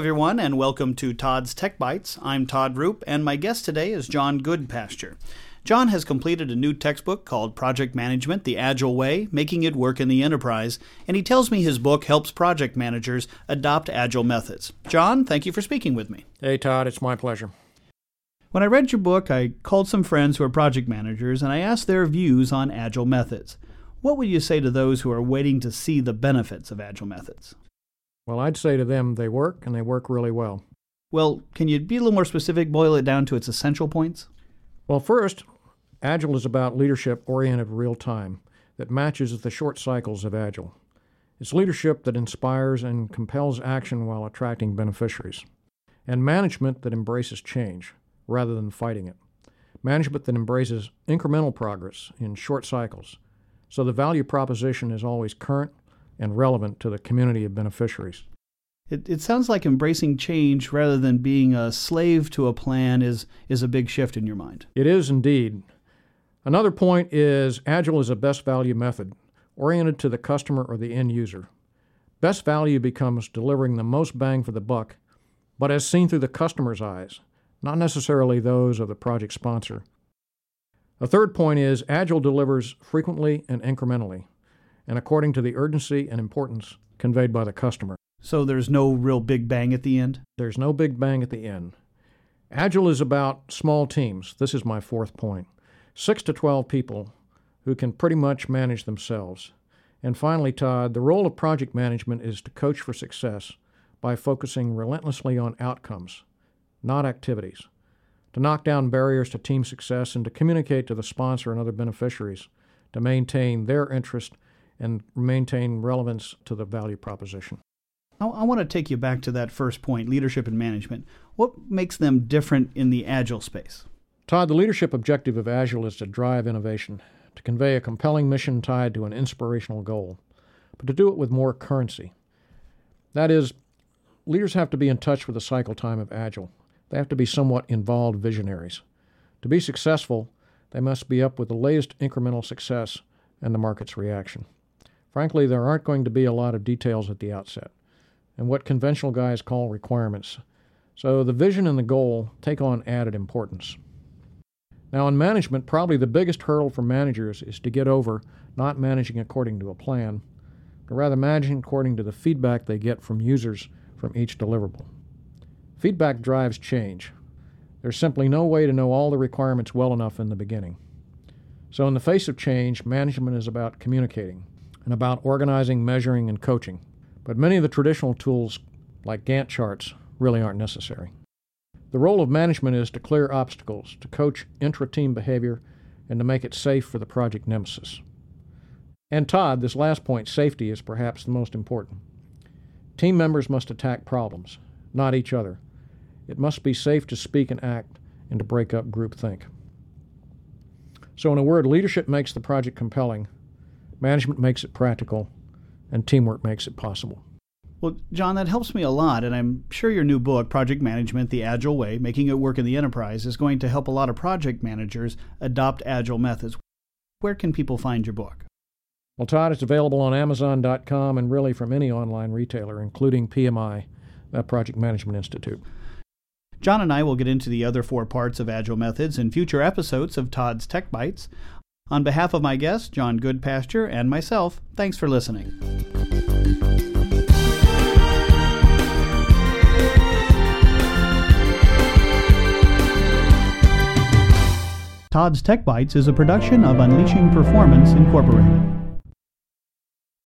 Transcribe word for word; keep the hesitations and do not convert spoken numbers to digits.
everyone, and welcome to Todd's Tech Bites. I'm Todd Roop, and my guest today is John Goodpasture. John has completed a new textbook called Project Management, the Agile Way, Making It Work in the Enterprise, and he tells me his book helps project managers adopt agile methods. John, thank you for speaking with me. Hey, Todd, it's my pleasure. When I read your book, I called some friends who are project managers, and I asked their views on agile methods. What would you say to those who are waiting to see the benefits of agile methods? Well, I'd say to them they work, and they work really well. Well, can you be a little more specific, boil it down to its essential points? Well, first, Agile is about leadership oriented real time that matches the short cycles of Agile. It's leadership that inspires and compels action while attracting beneficiaries, and management that embraces change rather than fighting it. Management that embraces incremental progress in short cycles, so the value proposition is always current and relevant to the community of beneficiaries. It, it sounds like embracing change rather than being a slave to a plan is, is a big shift in your mind. It is indeed. Another point is Agile is a best value method oriented to the customer or the end user. Best value becomes delivering the most bang for the buck, but as seen through the customer's eyes, not necessarily those of the project sponsor. A third point is Agile delivers frequently and incrementally, and according to the urgency and importance conveyed by the customer. So there's no real big bang at the end? There's no big bang at the end. Agile is about small teams. This is my fourth point. Six to twelve people who can pretty much manage themselves. And finally, Todd, the role of project management is to coach for success by focusing relentlessly on outcomes, not activities, to knock down barriers to team success and to communicate to the sponsor and other beneficiaries to maintain their interest and maintain relevance to the value proposition. I, I want to take you back to that first point, leadership and management. What makes them different in the Agile space? Todd, the leadership objective of Agile is to drive innovation, to convey a compelling mission tied to an inspirational goal, but to do it with more currency. That is, leaders have to be in touch with the cycle time of Agile. They have to be somewhat involved visionaries. To be successful, they must be up with the latest incremental success and the market's reaction. Frankly, there aren't going to be a lot of details at the outset, and what conventional guys call requirements. So the vision and the goal take on added importance. Now in management, probably the biggest hurdle for managers is to get over not managing according to a plan, but rather managing according to the feedback they get from users from each deliverable. Feedback drives change. There's simply no way to know all the requirements well enough in the beginning. So in the face of change, management is about communicating and about organizing, measuring, and coaching. But many of the traditional tools, like Gantt charts, really aren't necessary. The role of management is to clear obstacles, to coach intra-team behavior, and to make it safe for the project nemesis. And Todd, this last point, safety, is perhaps the most important. Team members must attack problems, not each other. It must be safe to speak and act and to break up groupthink. So in a word, leadership makes the project compelling, management makes it practical, and teamwork makes it possible. Well, John, that helps me a lot, and I'm sure your new book, Project Management, the Agile Way, Making It Work in the Enterprise, is going to help a lot of project managers adopt agile methods. Where can people find your book? Well, Todd, it's available on Amazon dot com and really from any online retailer, including P M I, uh, Project Management Institute. John and I will get into the other four parts of agile methods in future episodes of Todd's Tech Bites. On behalf of my guest, John Goodpasture, and myself, thanks for listening. Todd's Tech Bites is a production of Unleashing Performance, Incorporated.